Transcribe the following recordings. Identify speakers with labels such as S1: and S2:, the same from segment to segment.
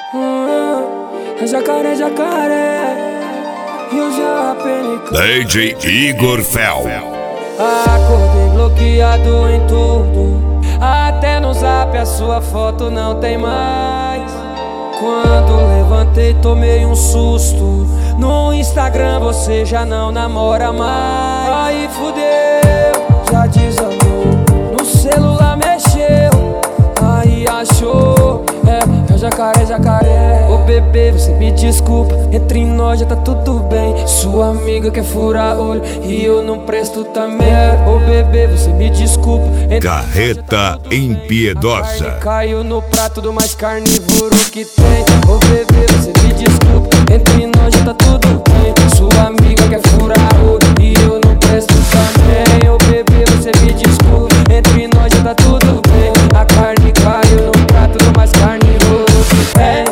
S1: Jacaré, jacaré, Rio Japenico.
S2: DJ Igor Fel.
S1: Acordei bloqueado em tudo, até no zap a sua foto não tem mais. Quando levantei tomei um susto, no Instagram você já não namora mais. Aí fudeu, já desandou, no celular mexeu, aí achou, é jacaré, jacaré. Ô bebê, você me desculpa, entre nós já tá tudo bem. Sua amiga quer furar olho e eu não presto também. Ô bebê, você me desculpa,
S2: Carreta Impiedosa.
S1: caiu no prato do mais carnívoro que tem. Ô bebê, você me desculpa, entre nós já tá tudo bem. Sua amiga quer furar olho e eu não presto também. Ô bebê, você me desculpa, entre nós já tá tudo bem. A carne caiu no prato do mais carnívoro que tem.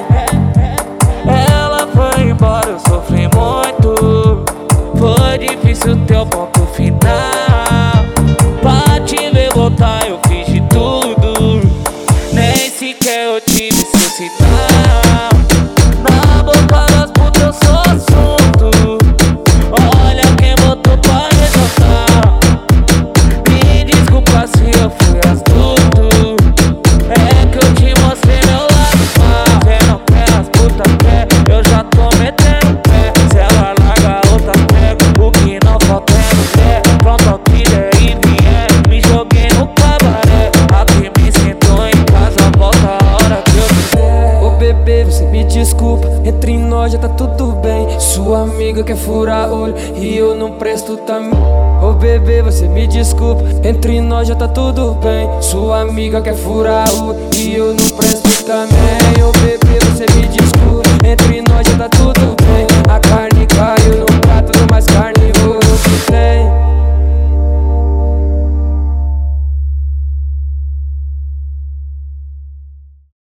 S3: Ela foi embora, eu sofri muito. Foi difícil ter o ponto final. Pra te ver voltar eu fiz de tudo, nem sequer eu tive seu sinal. Na boca das putas eu sou assunto. Olha quem botou pra resoltar. Me desculpa se eu fui astuto, é que eu te mostrei meu lado mal. Cê não quer, as putas quer, eu já tô metendo pé. Se ela larga a outra pega, o que não falta é mulher. Pronto ao que der e vier, me joguei no cabaré. Aqui me sinto em casa, volta a hora que eu quiser.
S1: Ô bebê, você me desculpa, entre nós já tá tudo bem. Sua amiga quer furar olho e eu não presto também. Ô bebê, você me desculpa, entre nós já tá tudo bem. Sua amiga quer furar olho e eu não presto também. Ô bebê, você me desculpa, entre nós já tá tudo